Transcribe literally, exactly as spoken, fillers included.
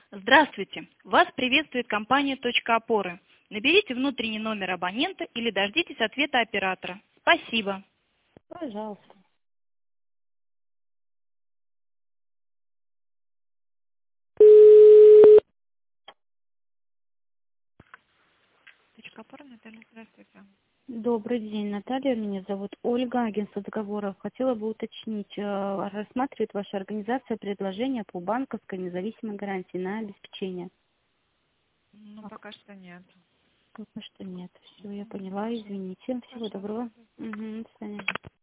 Здравствуйте! Вас приветствует компания «Точка опоры». Наберите внутренний номер абонента или дождитесь ответа оператора. Спасибо! Пожалуйста. «Точка опоры», Наталья, здравствуйте. Добрый день, Наталья. Меня зовут Ольга, агентство договоров. Хотела бы уточнить, э, рассматривает ваша организация предложение по банковской независимой гарантии на обеспечение? Ну, Ах, пока что нет. пока что нет. Все, я Мгм, поняла. пока что нет. Извините. Всего Пожалуйста. доброго. Угу, до свидания.